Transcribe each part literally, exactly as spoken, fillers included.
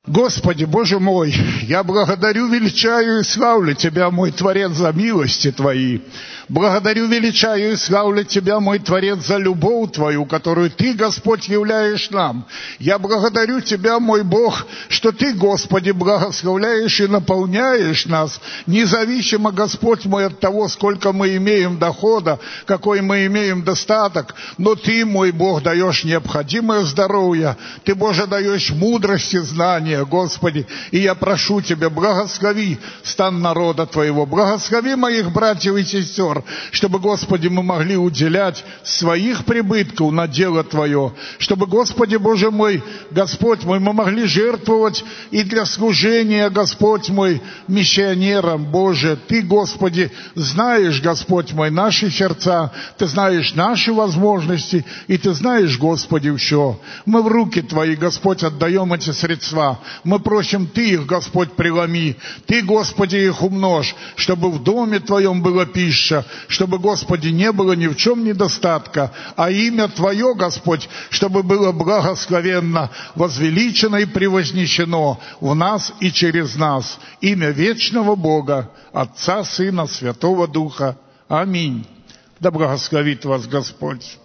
Господи, Боже мой, я благодарю, величаю и славлю Тебя, мой Творец, за милости Твои. Благодарю, величаю и славлю Тебя, мой Творец, за любовь Твою, которую Ты, Господь, являешь нам. Я благодарю Тебя, мой Бог, что Ты, Господи, благословляешь и наполняешь нас, независимо, Господь мой, от того, сколько мы имеем дохода, какой мы имеем достаток, но Ты, мой Бог, даешь необходимое здоровье, Ты, Боже, даешь мудрость и знания, Господи, и я прошу Тебя, благослови стан народа Твоего, благослови моих братьев и сестер, чтобы, Господи, мы могли уделять своих прибытков на дело Твое, чтобы, Господи, Боже мой, Господь мой, мы могли жертвовать и для служения, Господь мой, миссионерам, Боже, Ты, Господи, знаешь, Господь мой, наши сердца, Ты знаешь наши возможности, и Ты знаешь, Господи, все. Мы в руки Твои, Господь, отдаем эти средства. Мы просим, Ты их, Господь, преломи, Ты, Господи, их умножь, чтобы в доме Твоем была пища, чтобы, Господи, не было ни в чем недостатка, а имя Твое, Господь, чтобы было благословенно, возвеличено и превознесено в нас и через нас. Имя вечного Бога, Отца, Сына, Святого Духа. Аминь. Да благословит вас Господь.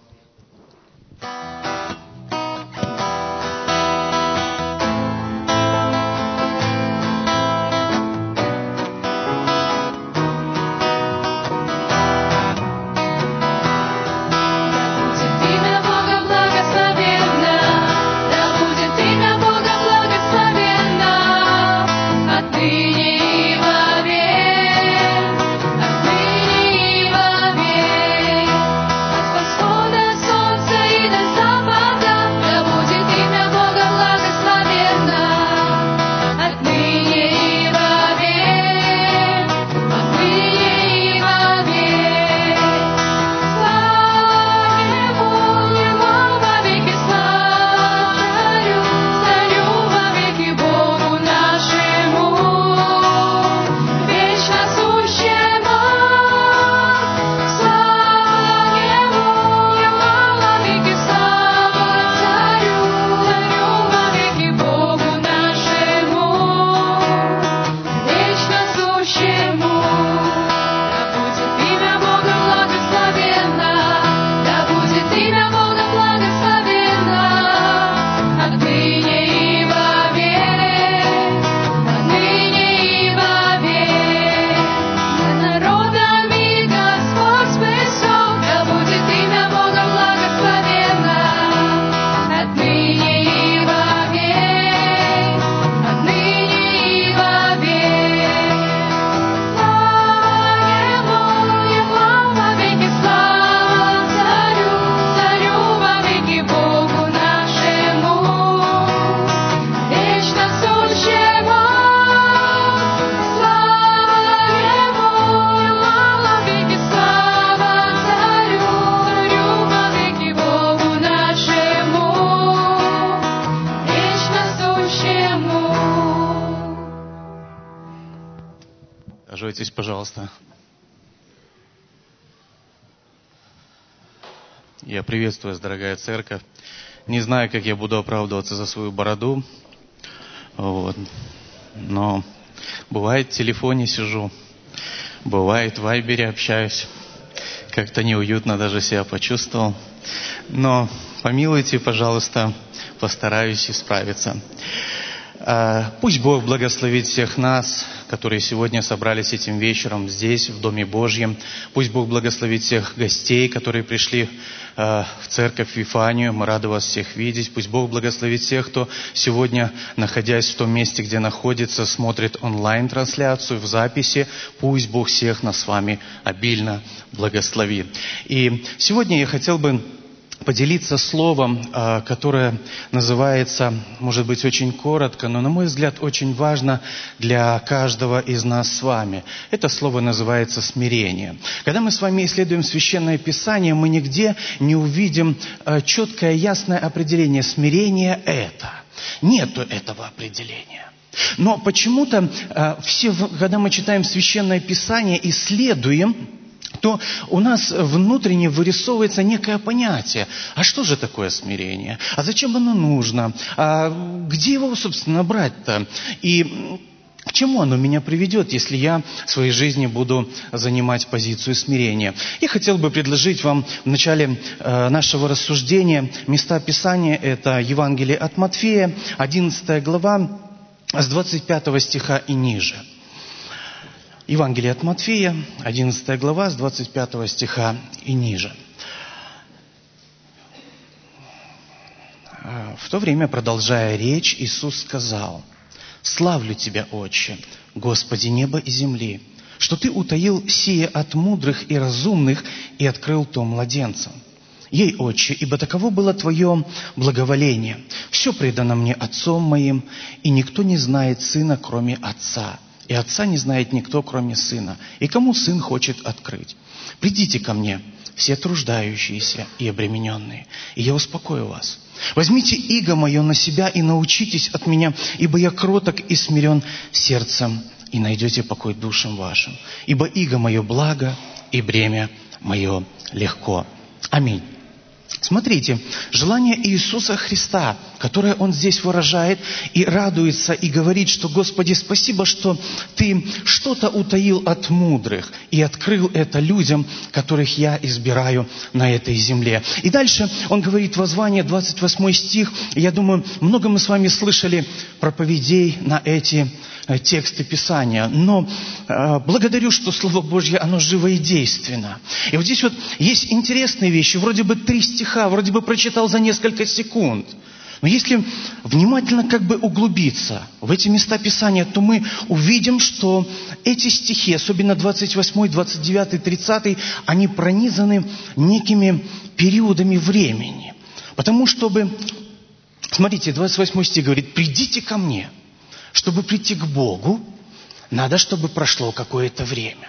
Пожалуйтесь, пожалуйста. Я приветствую вас, дорогая церковь. Не знаю, как я буду оправдываться за свою бороду. Вот. Но бывает, в телефоне сижу. Бывает, в вайбере общаюсь. Как-то неуютно даже себя почувствовал. Но помилуйте, пожалуйста, постараюсь исправиться. Пусть Бог благословит всех нас, которые сегодня собрались этим вечером здесь, в Доме Божьем. Пусть Бог благословит всех гостей, которые пришли в церковь Вифанию. Мы рады вас всех видеть. Пусть Бог благословит всех, кто сегодня, находясь в том месте, где находится, смотрит онлайн-трансляцию в записи. Пусть Бог всех нас с вами обильно благословит. И сегодня я хотел бы поделиться словом, которое называется, может быть, очень коротко, но, на мой взгляд, очень важно для каждого из нас с вами. Это слово называется смирение. Когда мы с вами исследуем Священное Писание, мы нигде не увидим четкое, ясное определение. Смирение – это. Нету этого определения. Но почему-то все, когда мы читаем Священное Писание, исследуем, то у нас внутренне вырисовывается некое понятие. А что же такое смирение? А зачем оно нужно? А где его, собственно, брать-то? И к чему оно меня приведет, если я в своей жизни буду занимать позицию смирения? Я хотел бы предложить вам в начале э, нашего рассуждения места Писания. Это Евангелие от Матфея, одиннадцатая глава, с двадцать пятого стиха и ниже. Евангелие от Матфея, одиннадцатая глава, с двадцать пятого стиха и ниже. В то время, продолжая речь, Иисус сказал: «Славлю Тебя, Отче, Господи неба и земли, что Ты утаил сие от мудрых и разумных и открыл то младенцам. Ей, Отче, ибо таково было Твое благоволение. Все предано мне Отцом моим, и никто не знает Сына, кроме Отца, и Отца не знает никто, кроме Сына, и кому Сын хочет открыть. Придите ко мне, все труждающиеся и обремененные, и я успокою вас. Возьмите иго мое на себя и научитесь от меня, ибо я кроток и смирен сердцем, и найдете покой душам вашим. Ибо иго мое благо, и бремя мое легко». Аминь. Смотрите, желание Иисуса Христа, которое Он здесь выражает и радуется, и говорит, что: «Господи, спасибо, что Ты что-то утаил от мудрых и открыл это людям, которых я избираю на этой земле». И дальше Он говорит, воззвание, двадцать восьмой стих. Я думаю, много мы с вами слышали проповедей на эти тексты Писания. Но э, благодарю, что Слово Божье, оно живо и действенно. И вот здесь вот есть интересные вещи. Вроде бы три стиха, вроде бы прочитал за несколько секунд. Но если внимательно как бы углубиться в эти места Писания, то мы увидим, что эти стихи, особенно двадцать восьмой, двадцать девятый, тридцатый, они пронизаны некими периодами времени. Потому чтобы, смотрите, двадцать восьмой стих говорит: «Придите ко мне». Чтобы прийти к Богу, надо, чтобы прошло какое-то время.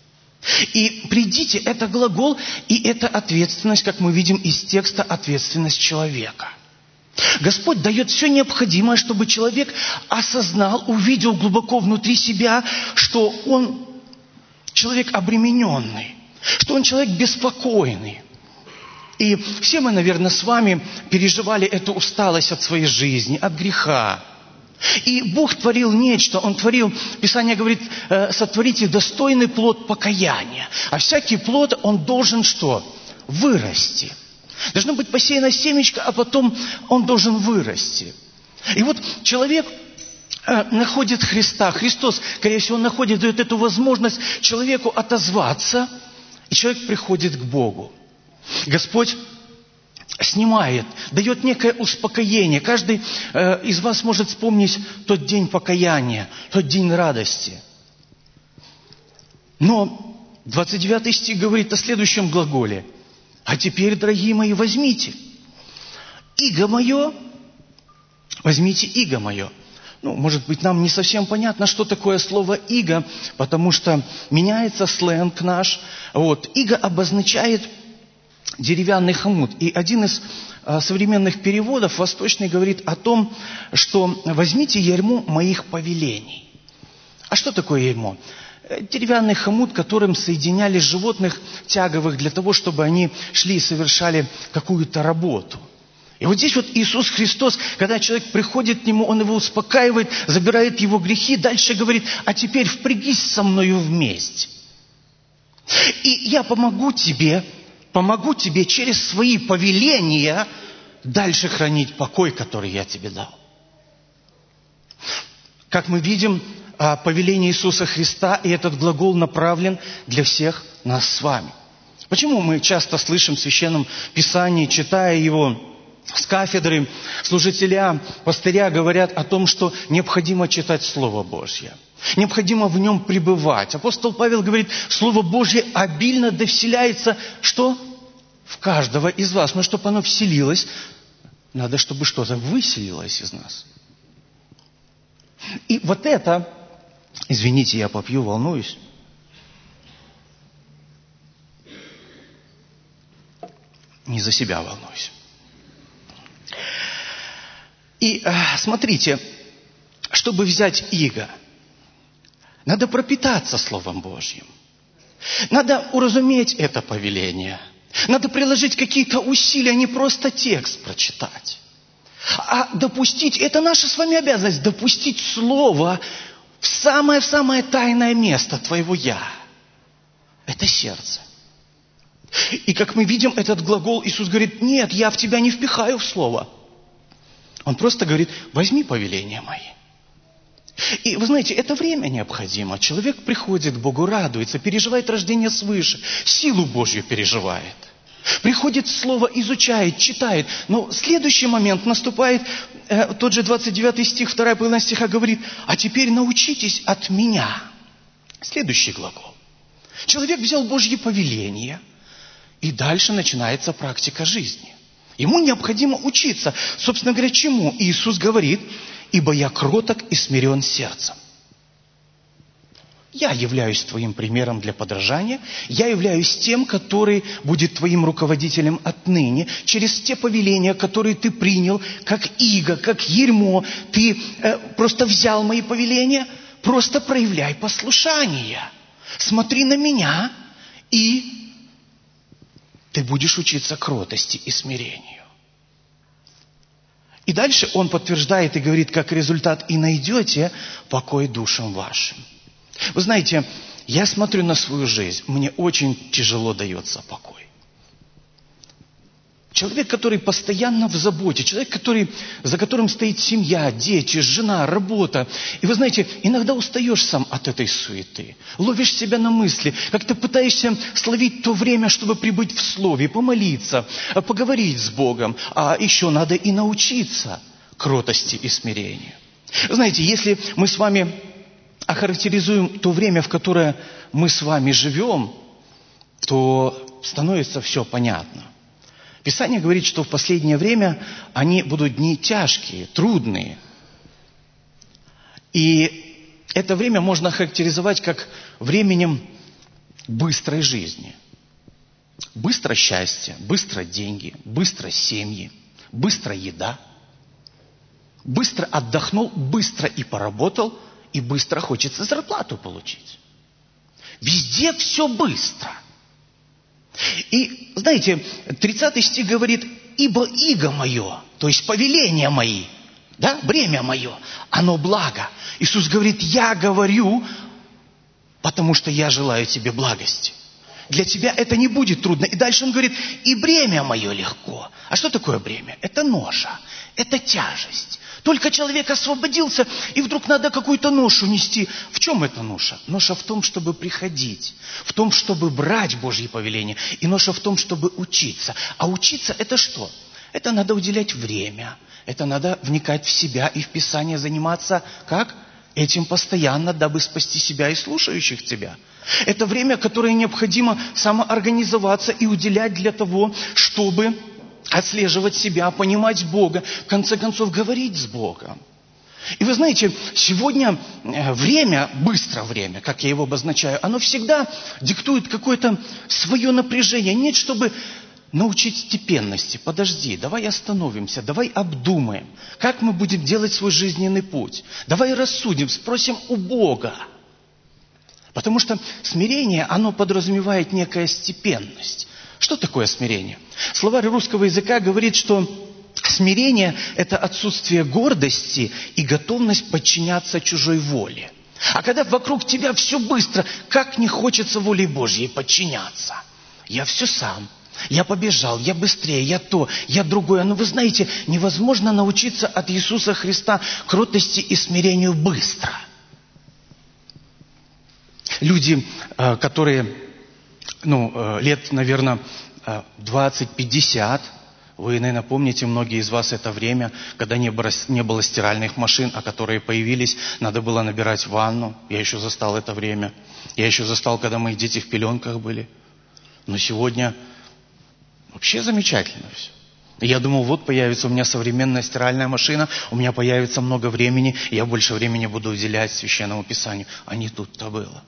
И «придите» — это глагол, и это ответственность, как мы видим из текста, ответственность человека. Господь дает все необходимое, чтобы человек осознал, увидел глубоко внутри себя, что он человек обремененный, что он человек беспокойный. И все мы, наверное, с вами переживали эту усталость от своей жизни, от греха. И Бог творил нечто, Он творил, Писание говорит, сотворите достойный плод покаяния. А всякий плод, он должен что? Вырасти. Должно быть посеяно семечко, а потом он должен вырасти. И вот человек находит Христа. Христос, скорее всего, находит, дает эту возможность человеку отозваться, и человек приходит к Богу. Господь снимает, дает некое успокоение. Каждый э, из вас может вспомнить тот день покаяния, тот день радости. Но двадцать девятый стих говорит о следующем глаголе. «А теперь, дорогие мои, возьмите иго мое, возьмите иго мое». Ну, может быть, нам не совсем понятно, что такое слово «иго», потому что меняется сленг наш. Вот. Иго обозначает деревянный хомут. И один из а, современных переводов, восточный, говорит о том, что возьмите ярмо моих повелений. А что такое ярмо? Деревянный хомут, которым соединяли животных тяговых для того, чтобы они шли и совершали какую-то работу. И вот здесь вот Иисус Христос, когда человек приходит к Нему, Он его успокаивает, забирает его грехи, дальше говорит: «А теперь впрягись со мною вместе. И я помогу тебе, помогу тебе через свои повеления дальше хранить покой, который я тебе дал». Как мы видим, повеление Иисуса Христа, и этот глагол направлен для всех нас с вами. Почему мы часто слышим в Священном Писании, читая его с кафедры, служителя, пастыря говорят о том, что необходимо читать Слово Божье. Необходимо в нем пребывать. Апостол Павел говорит, Слово Божье обильно довселяется, что? В каждого из вас. Но чтобы оно вселилось, надо, чтобы что-то выселилось из нас. И вот это, извините, я попью, волнуюсь. Не за себя волнуюсь. И э, смотрите, чтобы взять иго, надо пропитаться Словом Божьим. Надо уразуметь это повеление. Надо приложить какие-то усилия, не просто текст прочитать. А допустить, это наша с вами обязанность, допустить Слово в самое-самое тайное место твоего «я». Это сердце. И как мы видим, этот глагол Иисус говорит: нет, я в тебя не впихаю в Слово. Он просто говорит: возьми повеления мои. И вы знаете, это время необходимо. Человек приходит к Богу, радуется, переживает рождение свыше, силу Божью переживает. Приходит Слово, изучает, читает. Но следующий момент наступает, э, тот же двадцать девятый стих, вторая половина стиха говорит: а теперь научитесь от меня. Следующий глагол. Человек взял Божье повеление, и дальше начинается практика жизни. Ему необходимо учиться. Собственно говоря, чему? Иисус говорит: ибо я кроток и смирен сердцем. Я являюсь твоим примером для подражания. Я являюсь тем, который будет твоим руководителем отныне, через те повеления, которые ты принял, как иго, как ярмо. Ты э, просто взял мои повеления, просто проявляй послушание. Смотри на меня, и ты будешь учиться кротости и смирению. И дальше он подтверждает и говорит, как результат: и найдете покой душам вашим. Вы знаете, я смотрю на свою жизнь, мне очень тяжело дается покой. Человек, который постоянно в заботе, человек, который, за которым стоит семья, дети, жена, работа. И вы знаете, иногда устаешь сам от этой суеты. Ловишь себя на мысли, как ты пытаешься словить то время, чтобы прибыть в Слове, помолиться, поговорить с Богом. А еще надо и научиться кротости и смирению. Знаете, если мы с вами охарактеризуем то время, в которое мы с вами живем, то становится все понятно. Писание говорит, что в последнее время они будут дни тяжкие, трудные. И это время можно охарактеризовать как временем быстрой жизни. Быстро счастье, быстро деньги, быстро семьи, быстро еда. Быстро отдохнул, быстро и поработал, и быстро хочется зарплату получить. Везде все быстро. И, знаете, тридцатый стих говорит: ибо иго мое, то есть повеления мои, да, бремя мое, оно благо. Иисус говорит: я говорю, потому что я желаю тебе благости. Для тебя это не будет трудно. И дальше он говорит: и бремя мое легко. А что такое бремя? Это ноша, это тяжесть. Только человек освободился, и вдруг надо какую-то ношу нести. В чем эта ноша? Ноша в том, чтобы приходить, в том, чтобы брать Божьи повеления, и ноша в том, чтобы учиться. А учиться – это что? Это надо уделять время, это надо вникать в себя и в Писание, заниматься как? Этим постоянно, дабы спасти себя и слушающих тебя. Это время, которое необходимо самоорганизоваться и уделять для того, чтобы отслеживать себя, понимать Бога, в конце концов говорить с Богом. И вы знаете, сегодня время, быстро время, как я его обозначаю, оно всегда диктует какое-то свое напряжение. Нет, чтобы научить степенности. Подожди, давай остановимся, давай обдумаем, как мы будем делать свой жизненный путь. Давай рассудим, спросим у Бога. Потому что смирение, оно подразумевает некая степенность. Что такое смирение? Словарь русского языка говорит, что смирение – это отсутствие гордости и готовность подчиняться чужой воле. А когда вокруг тебя все быстро, как не хочется воле Божьей подчиняться? Я все сам. Я побежал, я быстрее, я то, я другое. Но вы знаете, невозможно научиться от Иисуса Христа кротости и смирению быстро. Люди, которые, ну, лет, наверное, двадцать-пятьдесят, вы, наверное, помните, многие из вас это время, когда не было, не было стиральных машин, а которые появились, надо было набирать ванну. Я еще застал это время. Я еще застал, когда мои дети в пеленках были. Но сегодня вообще замечательно все. Я думал, вот появится у меня современная стиральная машина, у меня появится много времени, и я больше времени буду уделять Священному Писанию. А не тут-то было.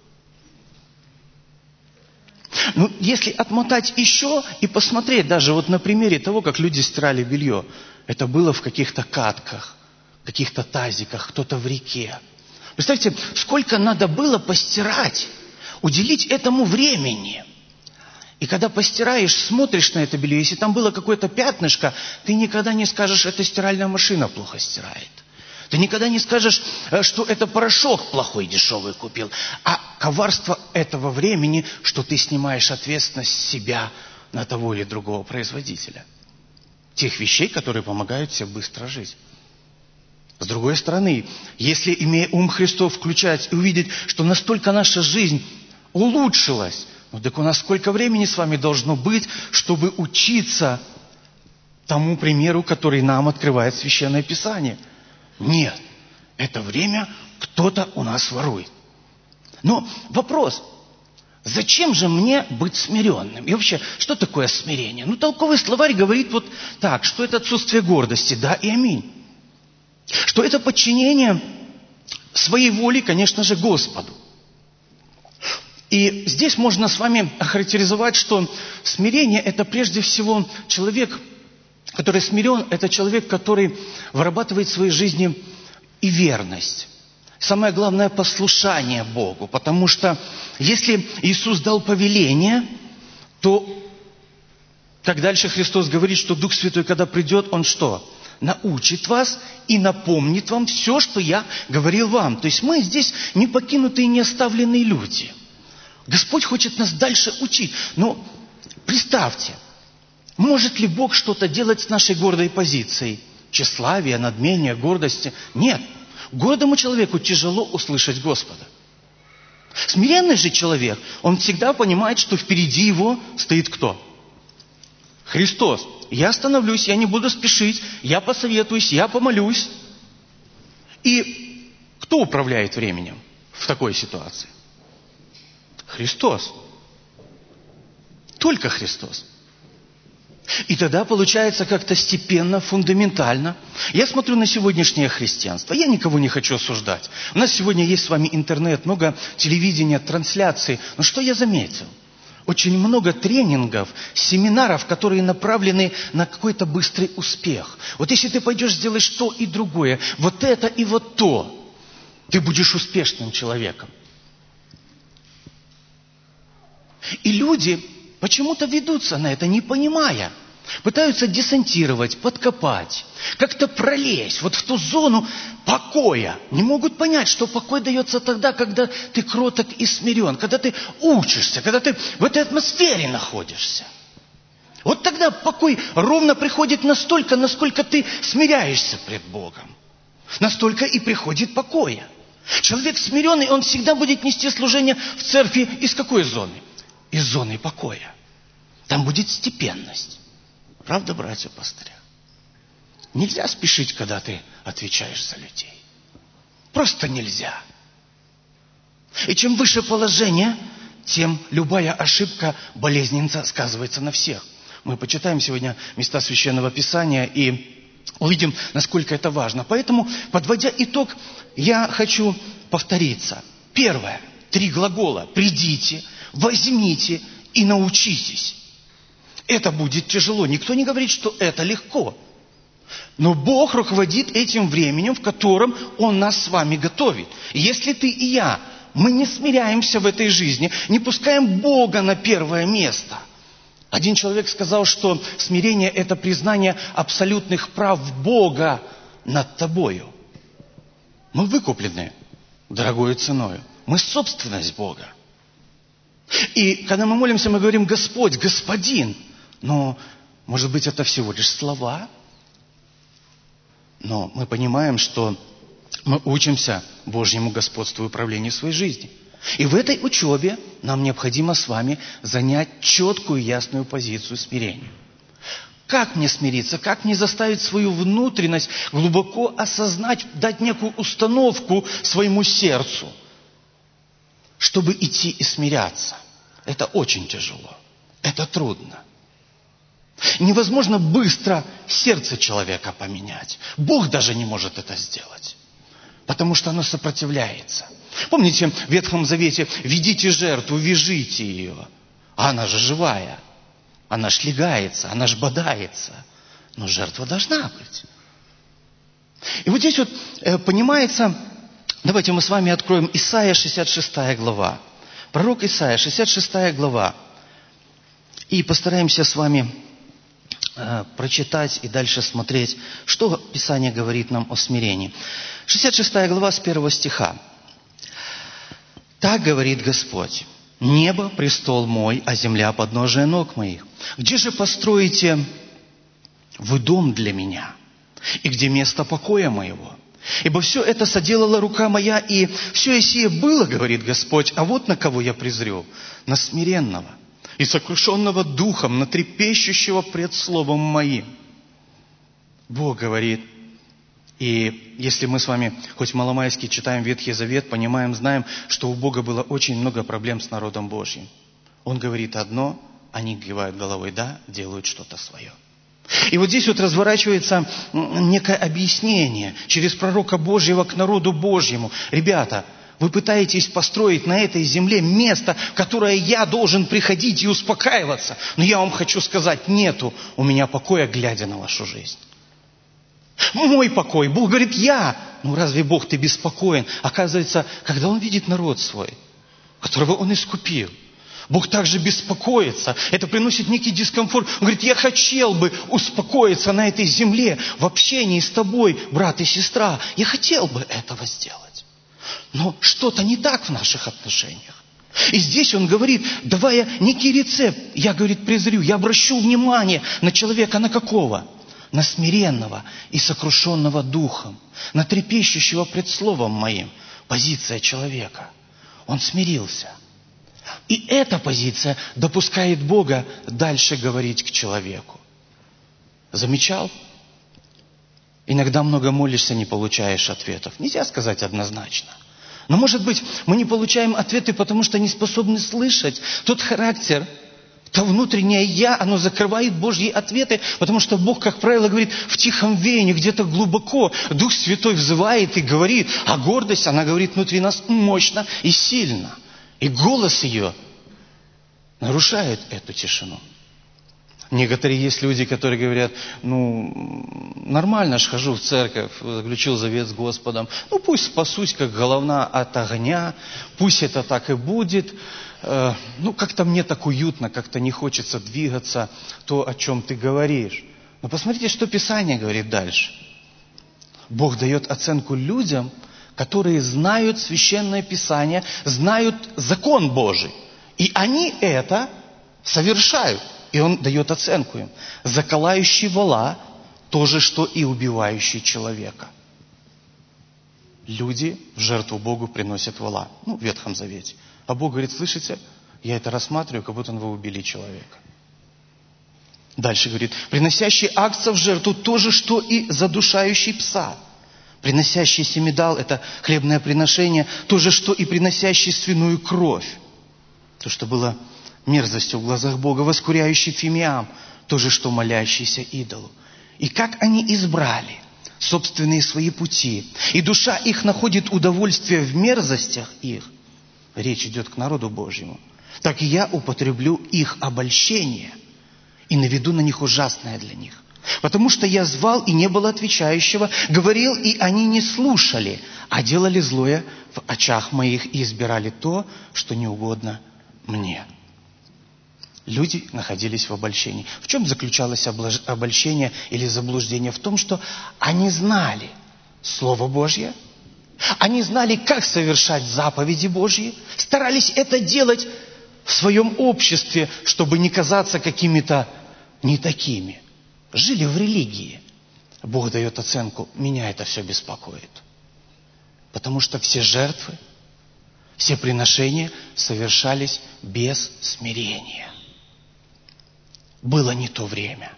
Ну, если отмотать еще и посмотреть даже вот на примере того, как люди стирали белье. Это было в каких-то катках, каких-то тазиках, кто-то в реке. Представьте, сколько надо было постирать. уделить этому времени. И когда постираешь, смотришь на это белье, если там было какое-то пятнышко, ты никогда не скажешь, это стиральная машина плохо стирает. Ты никогда не скажешь, что это порошок плохой, дешевый купил. А коварство этого времени, что ты снимаешь ответственность с себя на того или другого производителя. Тех вещей, которые помогают тебе быстро жить. С другой стороны, если, имея ум Христов, включать и увидеть, что настолько наша жизнь улучшилась, ну так у нас сколько времени с вами должно быть, чтобы учиться тому примеру, который нам открывает Священное Писание? Нет, это время кто-то у нас ворует. Но вопрос, зачем же мне быть смиренным? И вообще, что такое смирение? Ну, толковый словарь говорит вот так, что это отсутствие гордости, да и аминь. Что это подчинение своей воле, конечно же, Господу. И здесь можно с вами охарактеризовать, что смирение – это прежде всего человек, который смирен, это человек, который вырабатывает в своей жизни и верность. Самое главное – послушание Богу. Потому что если Иисус дал повеление, то, как дальше Христос говорит, что Дух Святой, когда придет, Он что? Научит вас и напомнит вам все, что я говорил вам. То есть мы здесь не покинутые, не оставленные люди. Господь хочет нас дальше учить. Но представьте, может ли Бог что-то делать с нашей гордой позицией? Тщеславие, надмение, гордости? Нет. Гордому человеку тяжело услышать Господа. Смиренный же человек, он всегда понимает, что впереди его стоит кто? Христос. Я остановлюсь, я не буду спешить, я посоветуюсь, я помолюсь. И кто управляет временем в такой ситуации? Христос. Только Христос. И тогда получается как-то степенно, фундаментально. Я смотрю на сегодняшнее христианство. Я никого не хочу осуждать. У нас сегодня есть с вами интернет, много телевидения, трансляций. Но что я заметил? Очень много тренингов, семинаров, которые направлены на какой-то быстрый успех. Вот если ты пойдешь сделаешь то и другое, вот это и вот то, ты будешь успешным человеком. И люди почему-то ведутся на это, не понимая. Пытаются десантировать, подкопать, как-то пролезть вот в ту зону покоя. Не могут понять, что покой дается тогда, когда ты кроток и смирен, когда ты учишься, когда ты в этой атмосфере находишься. Вот тогда покой ровно приходит настолько, насколько ты смиряешься пред Богом. Настолько и приходит покоя. Человек смиренный, он всегда будет нести служение в церкви из какой зоны? Из зоны покоя. Там будет степенность. Правда, братья пастыря? Нельзя спешить, когда ты отвечаешь за людей. Просто нельзя. И чем выше положение, тем любая ошибка болезненно сказывается на всех. Мы почитаем сегодня места Священного Писания и увидим, насколько это важно. Поэтому, подводя итог, я хочу повториться. Первое. Три глагола. Придите, возьмите и научитесь. Это будет тяжело. Никто не говорит, что это легко. Но Бог руководит этим временем, в котором Он нас с вами готовит. И если ты и я, мы не смиряемся в этой жизни, не пускаем Бога на первое место. Один человек сказал, что смирение – это признание абсолютных прав Бога над тобою. Мы выкуплены дорогой ценою. Мы собственность Бога. И когда мы молимся, мы говорим «Господь, Господин». Но, может быть, это всего лишь слова. Но мы понимаем, что мы учимся Божьему господству и управлению своей жизни. И в этой учебе нам необходимо с вами занять четкую, ясную позицию смирения. Как мне смириться? Как мне заставить свою внутренность глубоко осознать, дать некую установку своему сердцу, чтобы идти и смиряться? Это очень тяжело. Это трудно. Невозможно быстро сердце человека поменять. Бог даже не может это сделать. Потому что оно сопротивляется. Помните, в Ветхом Завете «Ведите жертву, вяжите ее». А она же живая. Она ж легается, она ж бодается. Но жертва должна быть. И вот здесь вот понимается, давайте мы с вами откроем Исайя шестьдесят шестая глава. Пророк Исаия, шестьдесят шестая глава. И постараемся с вами э, прочитать и дальше смотреть, что Писание говорит нам о смирении. шестьдесят шестая глава с первого стиха. «Так говорит Господь: небо – престол мой, а земля – подножие ног моих. Где же построите вы дом для меня? И где место покоя моего? Ибо все это соделала рука моя, и все сие было, говорит Господь, а вот на кого я презрю: на смиренного и сокрушенного духом, на трепещущего пред словом моим». Бог говорит. И если мы с вами хоть маломайски читаем Ветхий Завет, понимаем, знаем, что у Бога было очень много проблем с народом Божьим. Он говорит одно, они кивают головой, да, делают что-то свое. И вот здесь вот разворачивается некое объяснение через пророка Божьего к народу Божьему. Ребята, вы пытаетесь построить на этой земле место, в которое я должен приходить и успокаиваться. Но я вам хочу сказать, нету у меня покоя, глядя на вашу жизнь. Мой покой. Бог говорит, я. Ну разве Бог, ты беспокоен? Оказывается, когда Он видит народ свой, которого Он искупил, Бог также беспокоится. Это приносит некий дискомфорт. Он говорит, я хотел бы успокоиться на этой земле в общении с тобой, брат и сестра. Я хотел бы этого сделать. Но что-то не так в наших отношениях. И здесь он говорит, давая некий рецепт. Я, говорит, презрю, я обращу внимание на человека, на какого? На смиренного и сокрушенного духом, на трепещущего пред словом моим. Позиция человека. Он смирился. И эта позиция допускает Бога дальше говорить к человеку. Замечал? Иногда много молишься, не получаешь ответов. Нельзя сказать однозначно. Но, может быть, мы не получаем ответы, потому что не способны слышать тот характер, то внутреннее «я», оно закрывает Божьи ответы, потому что Бог, как правило, говорит в тихом веянии, где-то глубоко. Дух Святой взывает и говорит, а гордость, она говорит внутри нас мощно и сильно. И голос ее нарушает эту тишину. Некоторые есть люди, которые говорят, ну, нормально ж хожу в церковь, заключил завет с Господом, ну, пусть спасусь, как головна от огня, пусть это так и будет. Ну, как-то мне так уютно, как-то не хочется двигаться, то, о чем ты говоришь. Но посмотрите, что Писание говорит дальше. Бог дает оценку людям, которые знают Священное Писание, знают закон Божий. И они это совершают. И Он дает оценку им. Заколающий вола – то же, что и убивающий человека. Люди в жертву Богу приносят вола. Ну, в Ветхом Завете. А Бог говорит, слышите, я это рассматриваю, как будто вы убили человека. Дальше говорит, приносящий агнца в жертву то же, что и задушающий пса. Приносящий семидал, это хлебное приношение, то же, что и приносящий свиную кровь. То, что было мерзостью в глазах Бога, воскуряющий фимиам, то же, что молящийся идолу. И как они избрали собственные свои пути, и душа их находит удовольствие в мерзостях их, речь идет к народу Божьему, так и я употреблю их обольщение и наведу на них ужасное для них. Потому что я звал, и не было отвечающего, говорил, и они не слушали, а делали злое в очах моих и избирали то, что не угодно мне. Люди находились в обольщении. В чем заключалось обольщение или заблуждение? В том, что они знали Слово Божье, они знали, как совершать заповеди Божьи, старались это делать в своем обществе, чтобы не казаться какими-то не такими. Жили в религии. Бог дает оценку, меня это все беспокоит. Потому что все жертвы, все приношения совершались без смирения. Было не то время.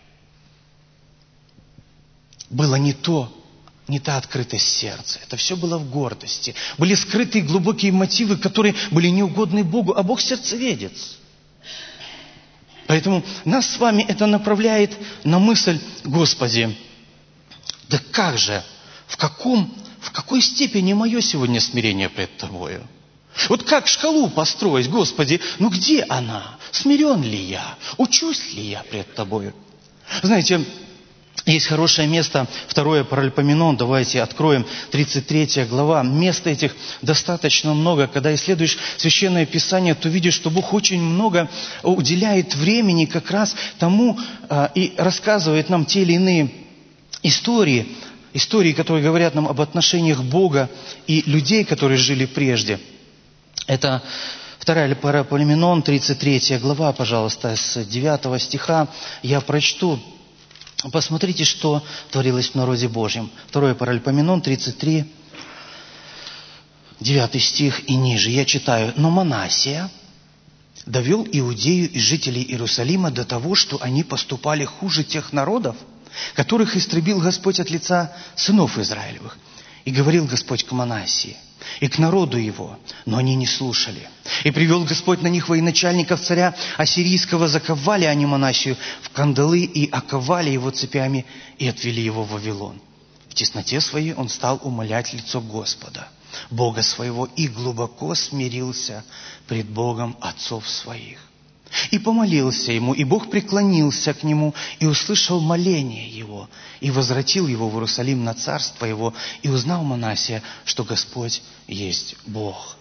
Было не то, не та открытость сердца. Это все было в гордости. Были скрытые глубокие мотивы, которые были неугодны Богу, а Бог сердцеведец. Поэтому нас с вами это направляет на мысль, Господи, да как же, в, каком, в какой степени мое сегодня смирение пред Тобою? Вот как шкалу построить, Господи, ну где она? Смирен ли я? Учусь ли я пред Тобою? Знаете, Есть хорошее место, второе Паральпоменон, давайте откроем, тридцать третья глава. Мест этих достаточно много. Когда исследуешь Священное Писание, то видишь, что Бог очень много уделяет времени как раз тому и рассказывает нам те или иные истории, истории, которые говорят нам об отношениях Бога и людей, которые жили прежде. Это вторая Паральпоменон, тридцать третья глава, пожалуйста, с девятого стиха я прочту. Посмотрите, что творилось в народе Божьем. второе Паральпоменон, тридцать три, девятый стих и ниже. Я читаю. «Но Манассия довел Иудею и жителей Иерусалима до того, что они поступали хуже тех народов, которых истребил Господь от лица сынов Израилевых. И говорил Господь к Манассии и к народу его, но они не слушали. И привел Господь на них военачальников царя ассирийского, заковали они Манассию в кандалы и оковали его цепями и отвели его в Вавилон. В тесноте своей он стал умолять лицо Господа, Бога своего, и глубоко смирился пред Богом отцов своих. И помолился ему, и Бог преклонился к нему, и услышал моление его, и возвратил его в Иерусалим на царство его, и узнал Манассия, что Господь есть Бог».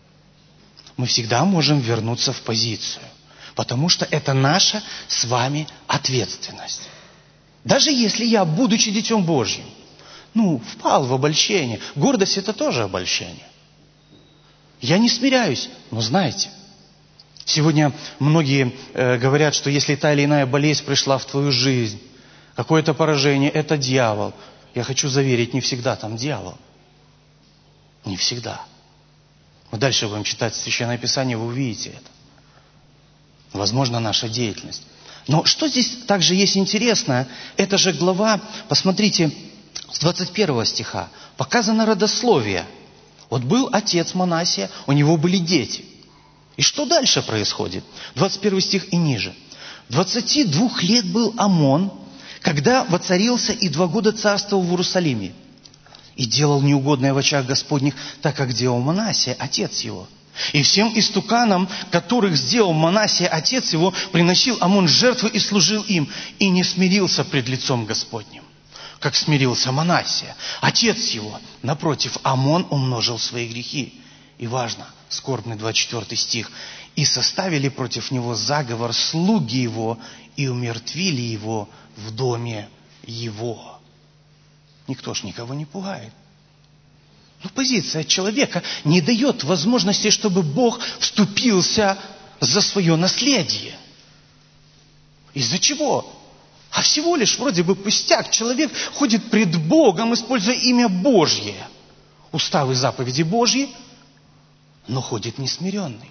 Мы всегда можем вернуться в позицию, потому что это наша с вами ответственность. Даже если я, будучи Детем Божьим, ну, впал в обольщение, гордость – это тоже обольщение. Я не смиряюсь, но знаете, сегодня многие э, говорят, что если та или иная болезнь пришла в твою жизнь, какое-то поражение, это дьявол. Я хочу заверить, не всегда там дьявол. Не всегда. Мы дальше будем читать Священное Писание, вы увидите это. Возможно, наша деятельность. Но что здесь также есть интересно, это же глава, посмотрите, с двадцать первого стиха, показано родословие. Вот был отец Манассия, у него были дети. И что дальше происходит? двадцать первый стих и ниже. «Двадцати двух лет был Амон, когда воцарился и два года царствовал в Иерусалиме, и делал неугодное в очах Господних, так как делал Манассия, отец его. И всем истуканам, которых сделал Манассия, отец его, приносил Амон жертвы и служил им, и не смирился пред лицом Господним, как смирился Манассия, отец его. Напротив, Амон умножил свои грехи». И важно, скорбный двадцать четвёртый стих. «И составили против него заговор слуги его, и умертвили его в доме его». Никто ж никого не пугает. Но позиция человека не дает возможности, чтобы Бог вступился за свое наследие. Из-за чего? А всего лишь вроде бы пустяк. Человек ходит пред Богом, используя имя Божье, уставы и заповеди Божьи, но ходит несмиренный.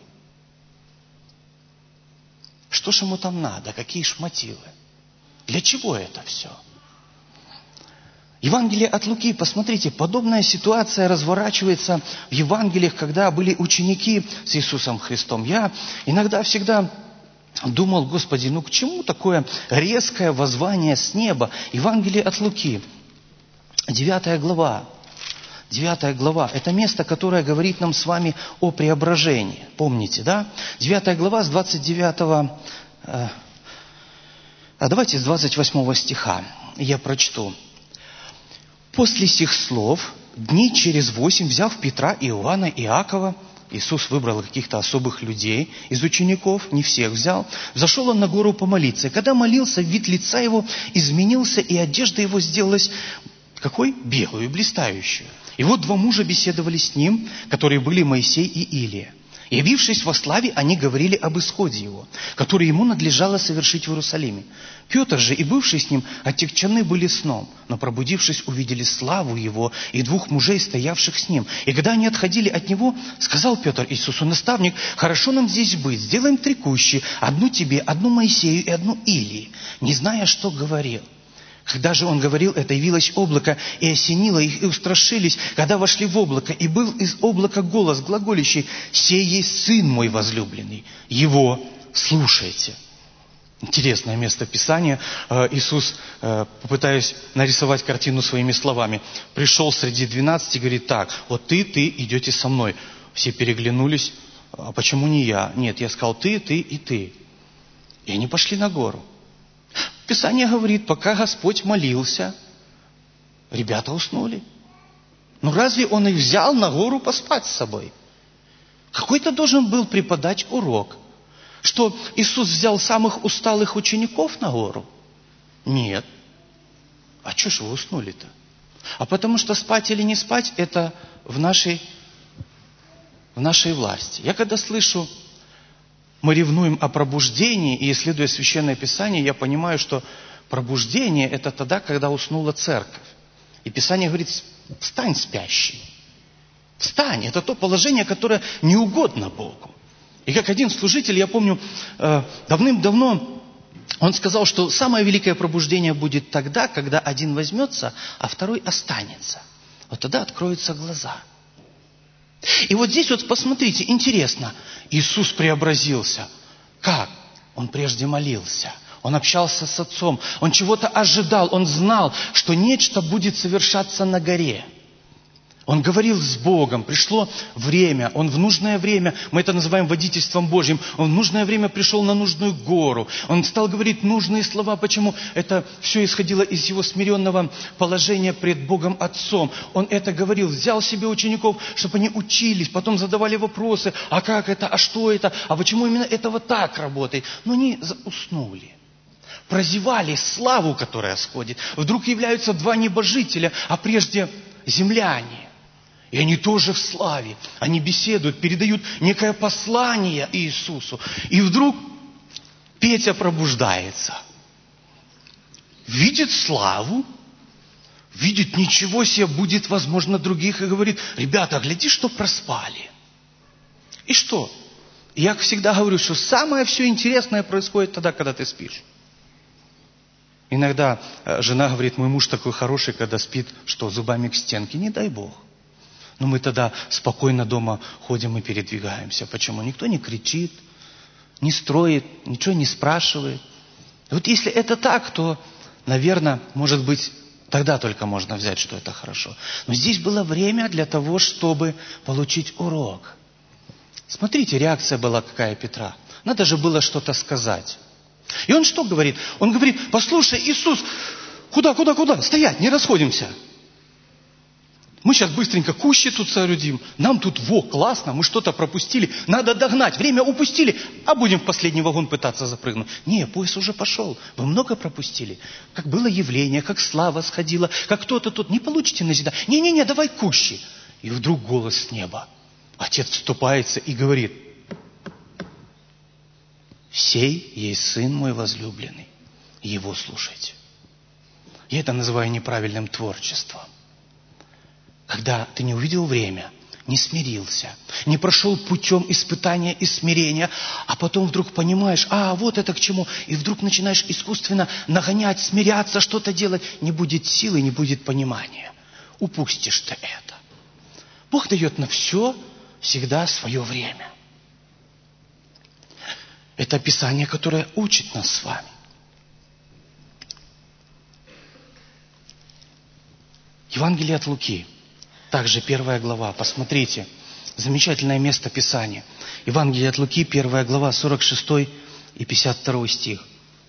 Что ж ему там надо? Какие ж мотивы? Для чего это все? Евангелие от Луки, посмотрите, подобная ситуация разворачивается в Евангелиях, когда были ученики с Иисусом Христом. Я иногда всегда думал, Господи, ну к чему такое резкое воззвание с неба? Евангелие от Луки, девятая глава. Девятая глава. Это место, которое говорит нам с вами о преображении. Помните, да? Девятая глава с двадцать девятого... Э, а давайте с двадцать восьмого стиха я прочту. «После сих слов, дней через восемь, взяв Петра, Иоанна и Иакова», Иисус выбрал каких-то особых людей из учеников, не всех взял, «взошел он на гору помолиться. И когда молился, вид лица его изменился, и одежда его сделалась какой? Белую, блистающую. И вот два мужа беседовали с ним, которые были Моисей и Илия. Явившись во славе, они говорили об исходе его, который ему надлежало совершить в Иерусалиме. Петр же и бывший с ним отягчены были сном, но пробудившись, увидели славу его и двух мужей, стоявших с ним. И когда они отходили от него, сказал Петр Иисусу: наставник, хорошо нам здесь быть, сделаем три кущи, одну тебе, одну Моисею и одну Илии, не зная, что говорил. Когда же он говорил это, явилось облако и осенило их, и устрашились, когда вошли в облако. И был из облака голос глаголящий: «Сей есть Сын мой возлюбленный, Его слушайте». Интересное место Писания. Иисус, попытаясь нарисовать картину своими словами, пришел среди двенадцати и говорит: так, вот ты, ты идете со мной. Все переглянулись. А почему не я? Нет, я сказал ты, ты и ты. И они пошли на гору. Писание говорит, пока Господь молился, ребята уснули. Ну разве Он их взял на гору поспать с собой? Какой-то должен был преподать урок. Что Иисус взял самых усталых учеников на гору? Нет. А что ж вы уснули-то? А потому что спать или не спать, это в нашей, в нашей власти. Я когда слышу, мы ревнуем о пробуждении, и исследуя Священное Писание, я понимаю, что пробуждение – это тогда, когда уснула церковь. И Писание говорит, встань, спящий. Встань. Это то положение, которое не угодно Богу. И как один служитель, я помню, давным-давно, он сказал, что самое великое пробуждение будет тогда, когда один возьмется, а второй останется. Вот тогда откроются глаза. И вот здесь вот посмотрите, интересно, Иисус преобразился. Как? Он прежде молился. Он общался с Отцом. Он чего-то ожидал. Он знал, что нечто будет совершаться на горе. Он говорил с Богом. Пришло время. Он в нужное время, мы это называем водительством Божьим, он в нужное время пришел на нужную гору. Он стал говорить нужные слова. Почему? Это все исходило из его смиренного положения пред Богом Отцом. Он это говорил, взял себе учеников, чтобы они учились, потом задавали вопросы. А как это? А что это? А почему именно это вот так работает? Но они уснули. Прозевали славу, которая сходит. Вдруг являются два небожителя, а прежде земляне. И они тоже в славе. Они беседуют, передают некое послание Иисусу. И вдруг Петя пробуждается. Видит славу. Видит, ничего себе, будет возможно других. И говорит, ребята, гляди, что проспали. И что? Я всегда говорю, что самое все интересное происходит тогда, когда ты спишь. Иногда жена говорит, мой муж такой хороший, когда спит, что зубами к стенке, не дай Бог. Но мы тогда спокойно дома ходим и передвигаемся. Почему? Никто не кричит, не строит, ничего не спрашивает. И вот если это так, то, наверное, может быть, тогда только можно взять, что это хорошо. Но здесь было время для того, чтобы получить урок. Смотрите, реакция была какая Петра. Надо же было что-то сказать. И он что говорит? Он говорит, послушай, Иисус, куда, куда, куда? Стоять, не расходимся. Мы сейчас быстренько кущи тут соорудим. Нам тут, во, классно, мы что-то пропустили. Надо догнать, время упустили, а будем в последний вагон пытаться запрыгнуть. Не, поезд уже пошел. Вы много пропустили. Как было явление, как слава сходила, как кто-то тут. Не получите назидание. Не-не-не, давай кущи. И вдруг голос с неба. Отец вступается и говорит, сей есть Сын мой возлюбленный. Его слушайте. Я это называю неправильным творчеством. Когда ты не увидел время, не смирился, не прошел путем испытания и смирения, а потом вдруг понимаешь, а вот это к чему, и вдруг начинаешь искусственно нагонять, смиряться, что-то делать, не будет силы, не будет понимания. Упустишь ты это. Бог дает на все всегда свое время. Это Писание, которое учит нас с вами. Евангелие от Луки. Также первая глава. Посмотрите. Замечательное место Писания. Евангелие от Луки, первая глава, сорок шестой и пятьдесят второй стих.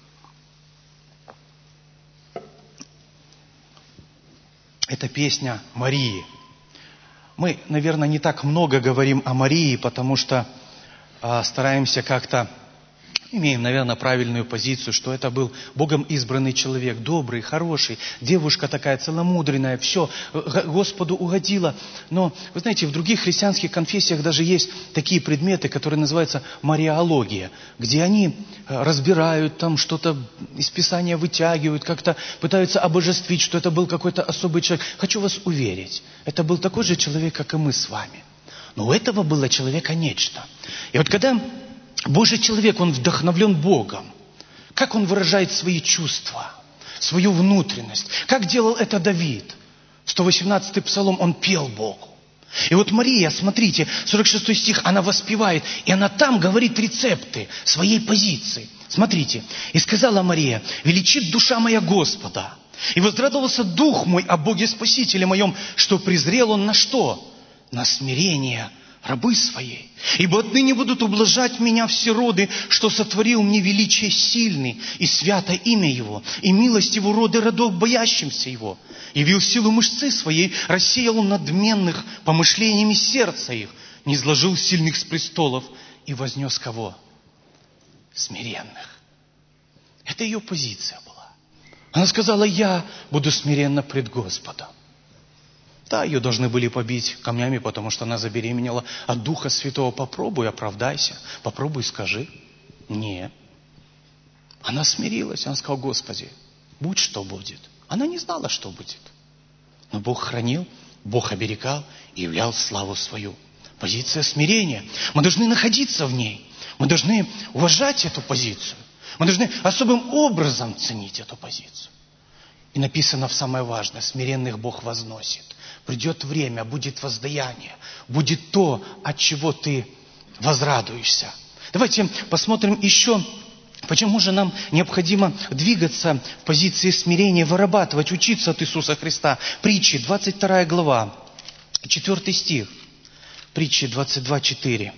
Это песня Марии. Мы, наверное, не так много говорим о Марии, потому что а, стараемся как-то, имеем, наверное, правильную позицию, что это был Богом избранный человек, добрый, хороший, девушка такая целомудренная, все, Господу угодила. Но, вы знаете, в других христианских конфессиях даже есть такие предметы, которые называются мариология, где они разбирают там что-то из Писания, вытягивают, как-то пытаются обожествить, что это был какой-то особый человек. Хочу вас уверить, это был такой же человек, как и мы с вами. Но у этого было человека нечто. И вот когда Божий человек, он вдохновлен Богом. Как он выражает свои чувства, свою внутренность. Как делал это Давид. сто восемнадцатый псалом, он пел Богу. И вот Мария, смотрите, сорок шестой стих, она воспевает, и она там говорит рецепты своей позиции. Смотрите. «И сказала Мария, величит душа моя Господа, и возрадовался дух мой о Боге Спасителе моем, что презрел он на что? На смирение рабы своей. Ибо отныне будут ублажать меня все роды, что сотворил мне величие сильный, и свято имя Его, и милость Его роды родов, боящимся Его. Явил силу мышцы своей, рассеял Он надменных помышлениями сердца их, низложил сильных с престолов и вознес кого? Смиренных. Это ее позиция была. Она сказала: я буду смиренно пред Господом. Да, ее должны были побить камнями, потому что она забеременела от Духа Святого. Попробуй, оправдайся. Попробуй, скажи. Нет. Она смирилась. Она сказала: Господи, будь что будет. Она не знала, что будет. Но Бог хранил, Бог оберегал и являл славу свою. Позиция смирения. Мы должны находиться в ней. Мы должны уважать эту позицию. Мы должны особым образом ценить эту позицию. И написано в самое важное: смиренных Бог возносит. Придет время, будет воздаяние, будет то, от чего ты возрадуешься. Давайте посмотрим еще, почему же нам необходимо двигаться в позиции смирения, вырабатывать, учиться от Иисуса Христа. Притчи, двадцать вторая глава, четвёртый стих. Притчи двадцать два, четыре.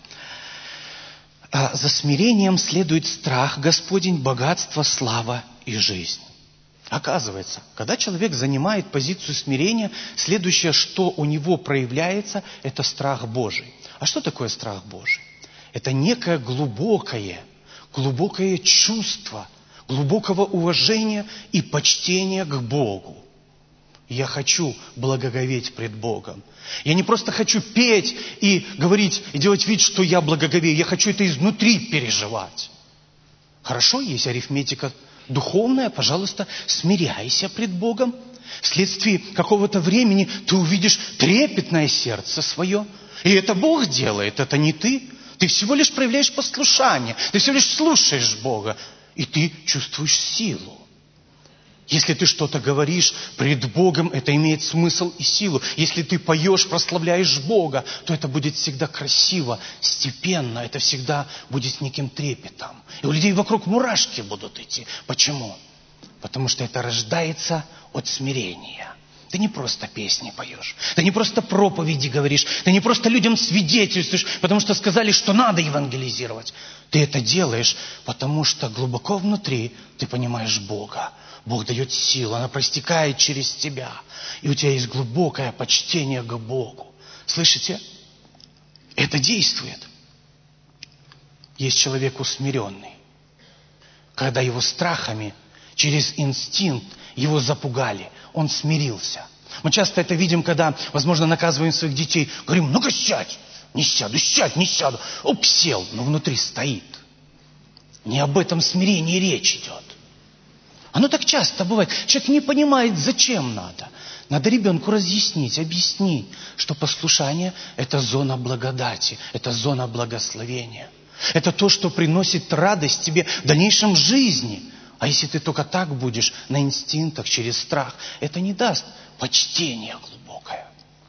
«За смирением следует страх Господень, богатство, слава и жизнь». Оказывается, когда человек занимает позицию смирения, следующее, что у него проявляется, это страх Божий. А что такое страх Божий? Это некое глубокое, глубокое чувство, глубокого уважения и почтения к Богу. Я хочу благоговеть пред Богом. Я не просто хочу петь и говорить, и делать вид, что я благоговею. Я хочу это изнутри переживать. Хорошо, есть арифметика духовная, пожалуйста, смиряйся пред Богом. Вследствие какого-то времени ты увидишь трепетное сердце свое. И это Бог делает, это не ты. Ты всего лишь проявляешь послушание. Ты всего лишь слушаешь Бога. И ты чувствуешь силу. Если ты что-то говоришь пред Богом, это имеет смысл и силу. Если ты поешь, прославляешь Бога, то это будет всегда красиво, степенно. Это всегда будет с неким трепетом. И у людей вокруг мурашки будут идти. Почему? Потому что это рождается от смирения. Ты не просто песни поешь, ты не просто проповеди говоришь, ты не просто людям свидетельствуешь, потому что сказали, что надо евангелизировать. Ты это делаешь, потому что глубоко внутри ты понимаешь Бога. Бог дает силу, она проистекает через тебя. И у тебя есть глубокое почтение к Богу. Слышите? Это действует. Есть человек усмиренный. Когда его страхами, через инстинкт, его запугали, он смирился. Мы часто это видим, когда, возможно, наказываем своих детей. Говорим: ну-ка сядь. Не сяду, сядь, не сяду. Оп, сел, но внутри стоит. Не об этом смирении речь идет. Оно так часто бывает. Человек не понимает, зачем надо. Надо ребенку разъяснить, объяснить, что послушание – это зона благодати, это зона благословения. Это то, что приносит радость тебе в дальнейшем жизни. А если ты только так будешь, на инстинктах, через страх, это не даст почтения глубокое.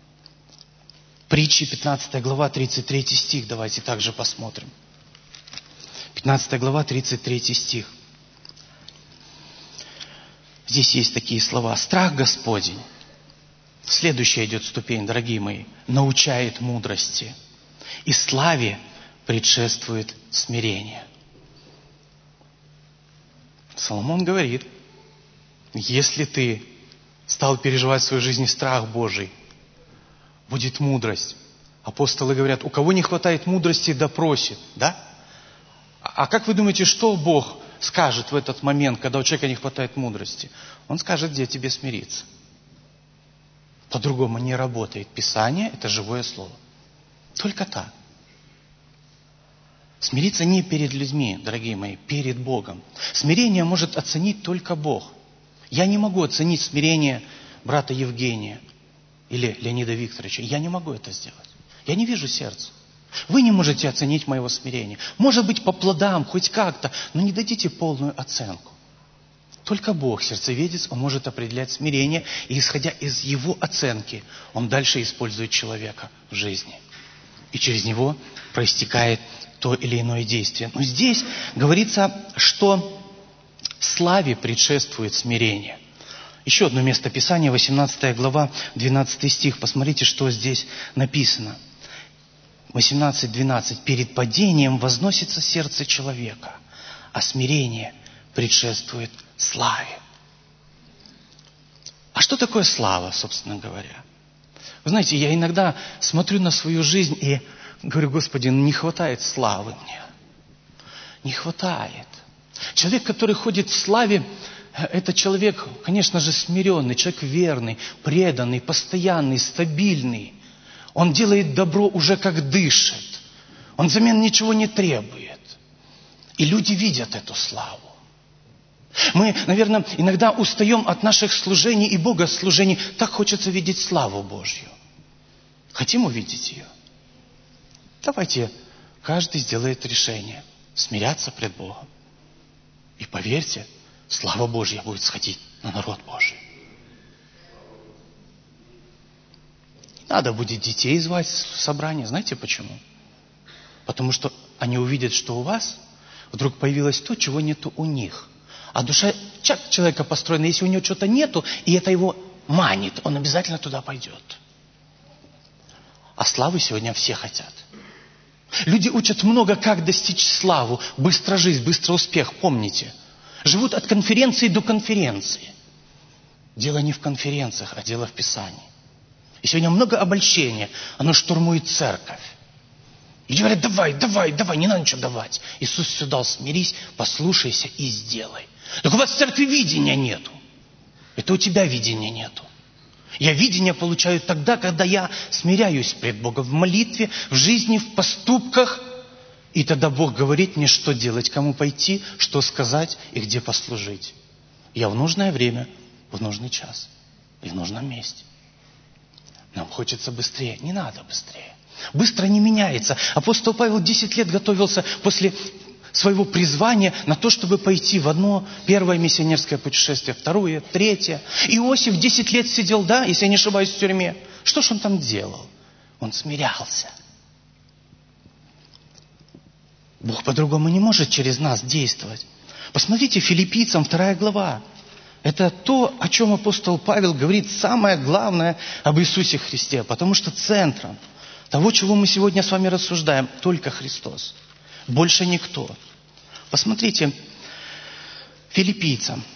Притчи, пятнадцатая глава, тридцать третий стих. Давайте также посмотрим. пятнадцатая глава, тридцать третий стих. Здесь есть такие слова. Страх Господень. Следующая идет ступень, дорогие мои. Научает мудрости. И славе предшествует смирение. Соломон говорит: если ты стал переживать в своей жизни страх Божий, будет мудрость. Апостолы говорят: у кого не хватает мудрости, да просит. Да? А как вы думаете, что Бог скажет в этот момент, когда у человека не хватает мудрости? Он скажет: где тебе смириться? По-другому не работает. Писание – это живое слово. Только так. Смириться не перед людьми, дорогие мои, перед Богом. Смирение может оценить только Бог. Я не могу оценить смирение брата Евгения или Леонида Викторовича. Я не могу это сделать. Я не вижу сердца. Вы не можете оценить моего смирения. Может быть, по плодам, хоть как-то, но не дадите полную оценку. Только Бог, сердцеведец, Он может определять смирение, и исходя из Его оценки, Он дальше использует человека в жизни. И через него проистекает то или иное действие. Но здесь говорится, что славе предшествует смирение. Еще одно место Писания, восемнадцатая глава, двенадцатый стих. Посмотрите, что здесь написано. восемнадцать двенадцать. Перед падением возносится сердце человека, а смирение предшествует славе. А что такое слава, собственно говоря? Вы знаете, я иногда смотрю на свою жизнь и говорю: Господи, не хватает славы мне. Не хватает. Человек, который ходит в славе, это человек, конечно же, смиренный, человек верный, преданный, постоянный, стабильный. Он делает добро уже как дышит. Он взамен ничего не требует. И люди видят эту славу. Мы, наверное, иногда устаем от наших служений и богослужений. Так хочется видеть славу Божью. Хотим увидеть ее? Давайте каждый сделает решение смиряться пред Богом. И поверьте, слава Божья будет сходить на народ Божий. Надо будет детей звать в собрание. Знаете почему? Потому что они увидят, что у вас вдруг появилось то, чего нету у них. А душа человека построена, если у него что-то нету, и это его манит, он обязательно туда пойдет. А славы сегодня все хотят. Люди учат много, как достичь славу. Быстро жизнь, быстро успех, помните. Живут от конференции до конференции. Дело не в конференциях, а дело в Писании. И сегодня много обольщения. Оно штурмует церковь. И говорят: давай, давай, давай, не надо ничего давать. Иисус все дал: смирись, послушайся и сделай. Так у вас в церкви видения нету. Это у тебя видения нету. Я видение получаю тогда, когда я смиряюсь пред Богом в молитве, в жизни, в поступках. И тогда Бог говорит мне, что делать, кому пойти, что сказать и где послужить. Я в нужное время, в нужный час и в нужном месте. Нам хочется быстрее. Не надо быстрее. Быстро не меняется. Апостол Павел десять лет готовился после своего призвания на то, чтобы пойти в одно первое миссионерское путешествие, второе, третье. Иосиф десять лет сидел, да, если я не ошибаюсь, в тюрьме. Что ж он там делал? Он смирялся. Бог по-другому не может через нас действовать. Посмотрите, Филиппийцам вторая глава. Это то, о чем апостол Павел говорит самое главное об Иисусе Христе. Потому что центром того, чего мы сегодня с вами рассуждаем, только Христос. Больше никто. Посмотрите, Филиппийцам.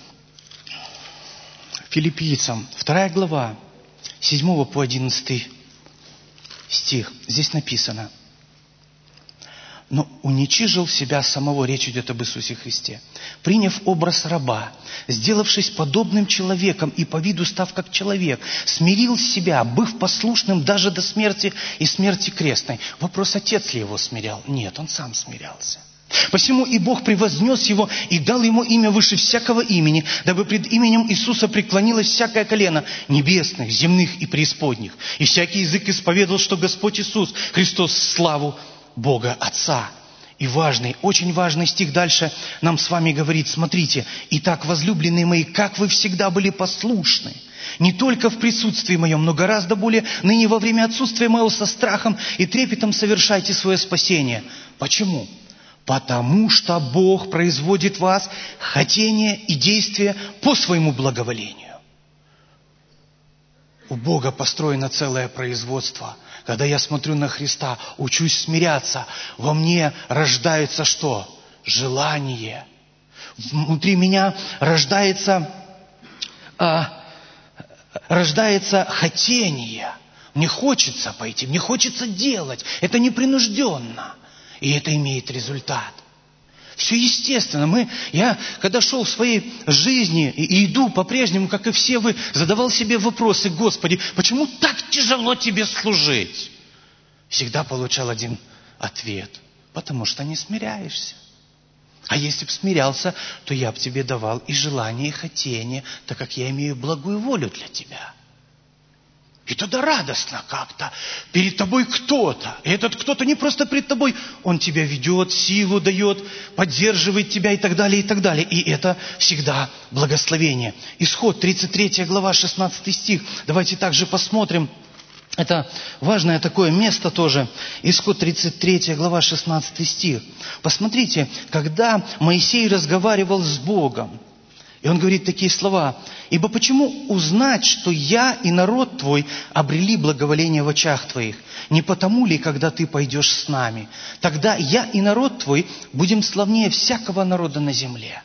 Филиппийцам, вторая глава, седьмого по одиннадцатый стих. Здесь написано: но уничижил себя самого, речь идет об Иисусе Христе, приняв образ раба, сделавшись подобным человеком и по виду став как человек, смирил себя, быв послушным даже до смерти и смерти крестной. Вопрос: отец ли его смирял? Нет, он сам смирялся. Посему и Бог превознес его и дал ему имя выше всякого имени, дабы пред именем Иисуса преклонилось всякое колено небесных, земных и преисподних, и всякий язык исповедовал, что Господь Иисус Христос в славу Бога Отца. И важный, очень важный стих дальше нам с вами говорит: смотрите: «Итак, возлюбленные мои, как вы всегда были послушны, не только в присутствии моем, но гораздо более ныне во время отсутствия моего со страхом и трепетом совершайте свое спасение». Почему? Потому что Бог производит в вас хотение и действие по своему благоволению. У Бога построено целое производство. Когда я смотрю на Христа, учусь смиряться, во мне рождается что? Желание. Внутри меня рождается, а, рождается хотение. Мне хочется пойти, мне хочется делать. Это непринужденно. И это имеет результат. Все естественно. Мы, я, когда шел в своей жизни и, и иду по-прежнему, как и все вы, задавал себе вопросы: Господи, почему так тяжело Тебе служить? Всегда получал один ответ: потому что не смиряешься. А если бы смирялся, то я бы тебе давал и желание, и хотение, так как я имею благую волю для тебя. И тогда радостно как-то. Перед тобой кто-то. И этот кто-то не просто перед тобой. Он тебя ведет, силу дает, поддерживает тебя и так далее, и так далее. И это всегда благословение. Исход, тридцать третья глава, шестнадцатый стих. Давайте также посмотрим. Это важное такое место тоже. Исход, тридцать третья глава, шестнадцатый стих. Посмотрите, когда Моисей разговаривал с Богом. И он говорит такие слова. «Ибо почему узнать, что я и народ твой обрели благоволение в очах твоих? Не потому ли, когда ты пойдешь с нами? Тогда я и народ твой будем славнее всякого народа на земле».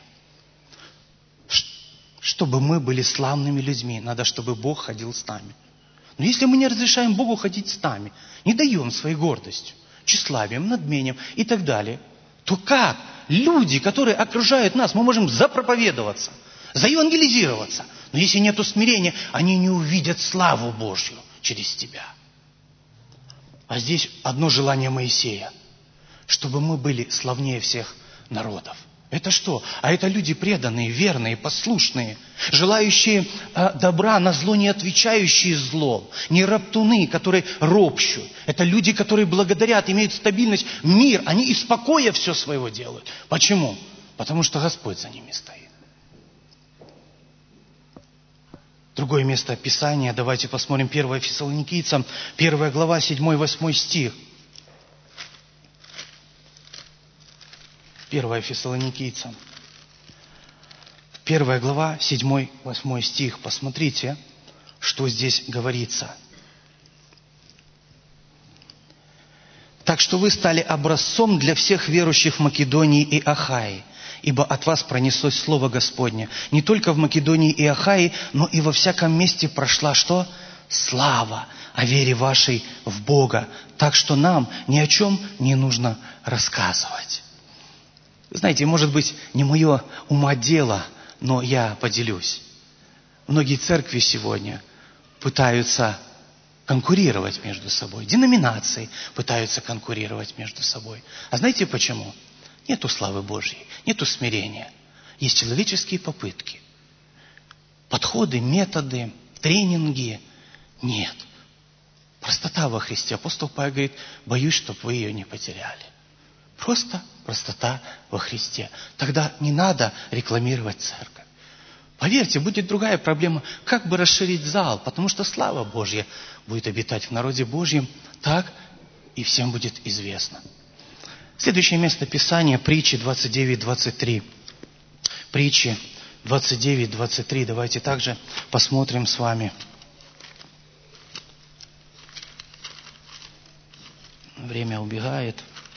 Чтобы мы были славными людьми, надо, чтобы Бог ходил с нами. Но если мы не разрешаем Богу ходить с нами, не даем своей гордостью, тщеславием, надмением и так далее, то как люди, которые окружают нас, мы можем запроповедоваться, заевангелизироваться, но если нет смирения, они не увидят славу Божью через тебя. А здесь одно желание Моисея, чтобы мы были славнее всех народов. Это что? А это люди преданные, верные, послушные, желающие э, добра, на зло не отвечающие злом, не роптуны, которые ропщут. Это люди, которые благодарят, имеют стабильность, мир, они из покоя все своего делают. Почему? Потому что Господь за ними стоит. Другое место Писания, давайте посмотрим первое Фессалоникийцам, первая глава, седьмой-восьмой стих. первое Фессалоникийцам. Первая глава, седьмой-восьмой стих. Посмотрите, что здесь говорится. «Так что вы стали образцом для всех верующих в Македонии и Ахаи, ибо от вас пронеслось Слово Господне. Не только в Македонии и Ахаи, но и во всяком месте прошла что? Слава о вере вашей в Бога. Так что нам ни о чем не нужно рассказывать». Знаете, может быть, не мое умодело, но я поделюсь. Многие церкви сегодня пытаются конкурировать между собой. Деноминации пытаются конкурировать между собой. А знаете почему? Нету славы Божьей, нету смирения. Есть человеческие попытки. Подходы, методы, тренинги. Нет. Простота во Христе. Апостол Павел говорит, боюсь, чтобы вы ее не потеряли. Просто простота во Христе. Тогда не надо рекламировать церковь. Поверьте, будет другая проблема. Как бы расширить зал? Потому что слава Божья будет обитать в народе Божьем. Так и всем будет известно. Следующее место Писания, Притчи двадцать девять двадцать три. Притчи двадцать девять двадцать три. Давайте также посмотрим с вами. Время убегает.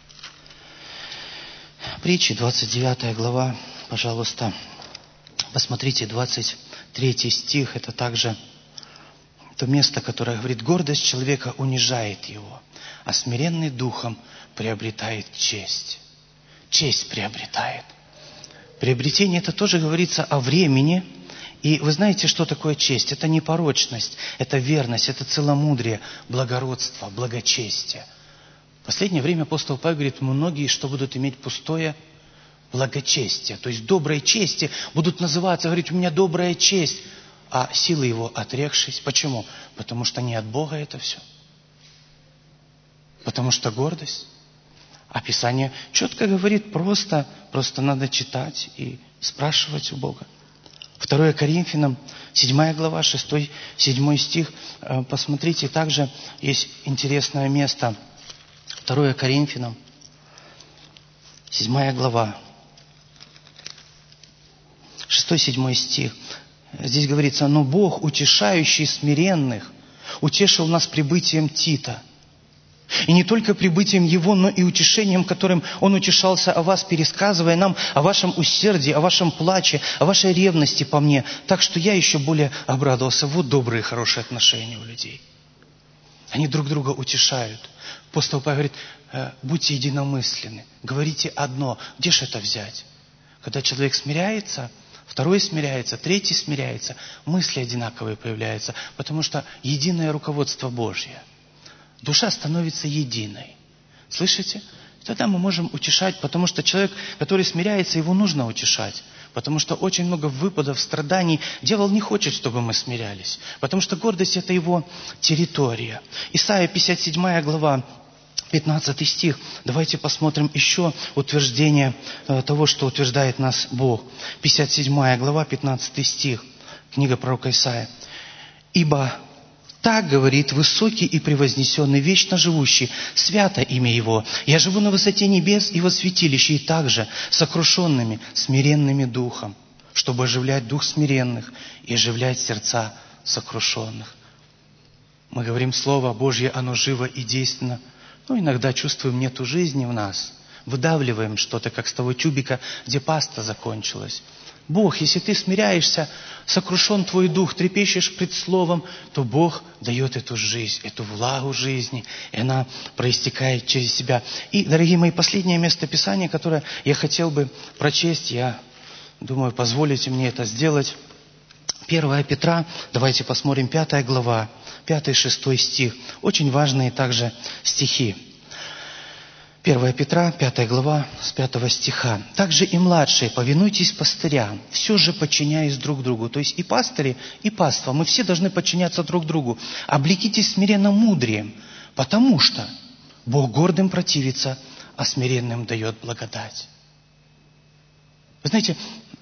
Притчи, двадцать девятая глава, пожалуйста, посмотрите, двадцать третий стих, это также то место, которое говорит, гордость человека унижает его, а смиренный духом приобретает честь. Честь приобретает. Приобретение, это тоже говорится о времени, и вы знаете, что такое честь? Это непорочность, это верность, это целомудрие, благородство, благочестие. В последнее время апостол Павел говорит, многие, что будут иметь пустое благочестие, то есть доброе чести, будут называться, говорить, у меня добрая честь, а силы его отрекшись. Почему? Потому что не от Бога это все. Потому что гордость. А Писание четко говорит, просто, просто надо читать и спрашивать у Бога. второе Коринфянам, седьмая глава, шестой-седьмой стих. Посмотрите, также есть интересное место. второе Коринфянам, седьмая глава, шестой-седьмой стих. Здесь говорится, но Бог, утешающий смиренных, утешил нас прибытием Тита. И не только прибытием его, но и утешением, которым он утешался о вас, пересказывая нам о вашем усердии, о вашем плаче, о вашей ревности по мне. Так что я еще более обрадовался. Вот добрые, хорошие отношения у людей. Они друг друга утешают. Апостол Павел говорит, будьте единомысленны, говорите одно. Где же это взять? Когда человек смиряется, второй смиряется, третий смиряется, мысли одинаковые появляются, потому что единое руководство Божье. Душа становится единой. Слышите? Тогда мы можем утешать, потому что человек, который смиряется, его нужно утешать. Потому что очень много выпадов, страданий. Дьявол не хочет, чтобы мы смирялись. Потому что гордость – это его территория. Исайя, пятьдесят седьмая глава, пятнадцатый стих. Давайте посмотрим еще утверждение того, что утверждает нас Бог. пятьдесят седьмая глава, пятнадцатый стих. Книга пророка Исаия. «Ибо так говорит высокий и превознесенный, вечно живущий, свято имя Его. Я живу на высоте небес и во святилище, и также сокрушенными, смиренными духом». чтобы оживлять дух смиренных и оживлять сердца сокрушенных. Мы говорим Слово Божье, оно живо и действенно, но иногда чувствуем, нету жизни в нас. Выдавливаем что-то, как с того тюбика, где паста закончилась. Бог, если ты смиряешься, сокрушен твой дух, трепещешь пред Словом, то Бог дает эту жизнь, эту влагу жизни, и она проистекает через себя. И, дорогие мои, последнее место Писания, которое я хотел бы прочесть, я думаю, позволите мне это сделать. первое Петра, давайте посмотрим, пятая глава, пятый-шестой стих. Очень важные также стихи. первое Петра, пятая глава, с пятого стиха. «Также и младшие, повинуйтесь пастырям, все же подчиняясь друг другу». То есть и пастыри, и паства, мы все должны подчиняться друг другу. «Облекитесь смиренно мудрием, потому что Бог гордым противится, а смиренным дает благодать». Вы знаете,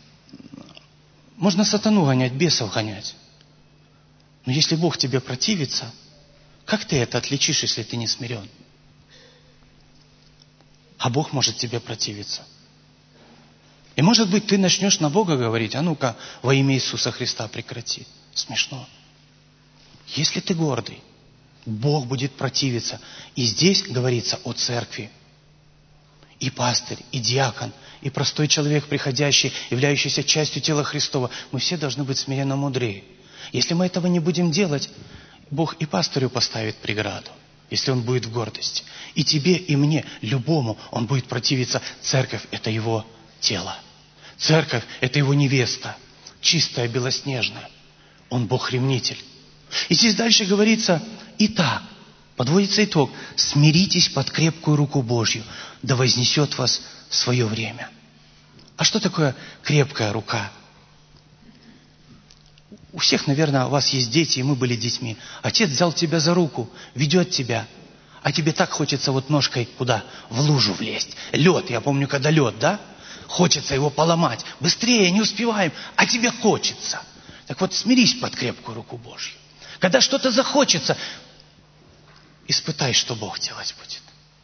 можно сатану гонять, бесов гонять. Но если Бог тебе противится, как ты это отличишь, если ты не смирен? А Бог может тебе противиться. И может быть, ты начнешь на Бога говорить: а ну-ка, во имя Иисуса Христа прекрати. Смешно. Если ты гордый, Бог будет противиться. И здесь говорится о церкви. И пастырь, и диакон, и простой человек, приходящий, являющийся частью тела Христова. Мы все должны быть смиренно мудрее. Если мы этого не будем делать, Бог и пастырю поставит преграду, если он будет в гордости. И тебе, и мне, любому, он будет противиться. Церковь – это его тело. Церковь – это его невеста, чистая, белоснежная. Он Бог-ревнитель. И здесь дальше говорится: «Итак», подводится итог: «смиритесь под крепкую руку Божью, да вознесет вас в свое время». А что такое крепкая рука? У всех, наверное, у вас есть дети, и мы были детьми. Отец взял тебя за руку, ведет тебя, а тебе так хочется вот ножкой куда? В лужу влезть. Лед, я помню, когда лед, да? Хочется его поломать. Быстрее, не успеваем, а тебе хочется. Так вот, смирись под крепкую руку Божью. Когда что-то захочется, испытай, что Бог делать будет.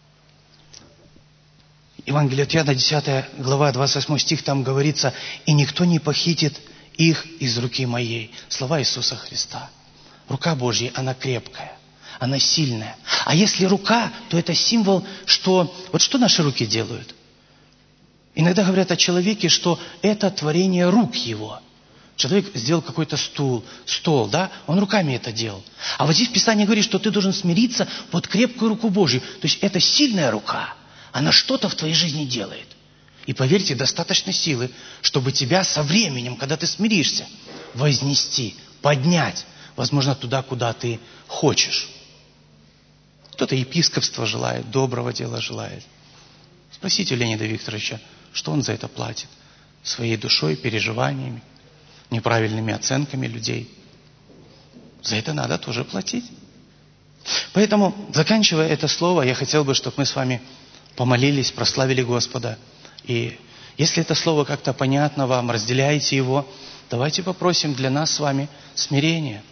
Евангелие от Иоанна, десятая глава, двадцать восьмой стих, там говорится: «И никто не похитит их из руки моей». Слова Иисуса Христа. Рука Божья, она крепкая, она сильная. А если рука, то это символ, что... Вот что наши руки делают? Иногда говорят о человеке, что это творение рук его. Человек сделал какой-то стул, стол, да? Он руками это делал. А вот здесь Писание говорит, что ты должен смириться под крепкую руку Божью. То есть это сильная рука. Она что-то в твоей жизни делает. И поверьте, достаточно силы, чтобы тебя со временем, когда ты смиришься, вознести, поднять, возможно, туда, куда ты хочешь. Кто-то епископство желает, доброго дела желает. Спросите у Леонида Викторовича, что он за это платит? Своей душой, переживаниями, неправильными оценками людей. За это надо тоже платить. Поэтому, заканчивая это слово, я хотел бы, чтобы мы с вами помолились, прославили Господа. И если это слово как-то понятно вам, разделяете его, давайте попросим для нас с вами смирения.